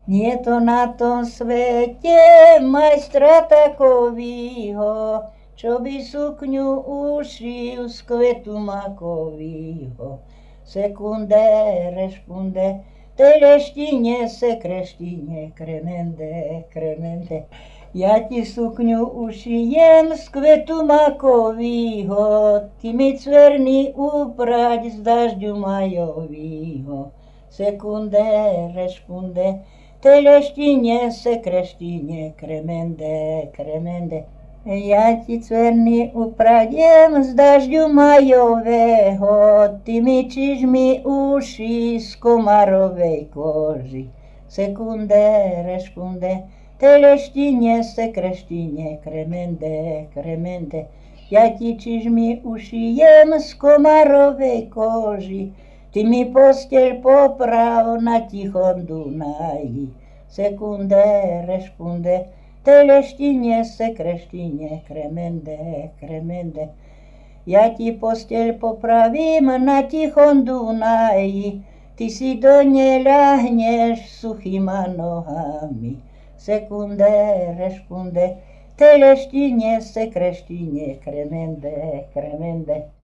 Nie to na tom svete majstra takovýho, čo by sukňu ušil z kvetu makovýho. Sekunde, rešpunde, teleštine se kreštine, kremende, kremende. Ja ti sukňu ušijem z kvetu makovýho, ty mi cverný uprať z dažďu majovýho. Sekunde, rešpunde, teleštine se kreštine, kremende, kremende. Ja ti cverný upradiem z dažďu majového, ty mi čižmi uši z komarovej koži. Sekunde, rešpunde, teleštine se kreštine, kremende, kremende. Ja ti čižmi ušijem z komarovej koži, ty mi posteľ poprav na tichom Dunaji. Sekunde, rešpunde, teleštine se kreštine, kremende, kremende. Ja ti posteľ popravím na tichom Dunaji, ty si do nej ľahneš suchýma nohami. Sekunde, rešpunde, teleštine se kreštine, kremende, kremende.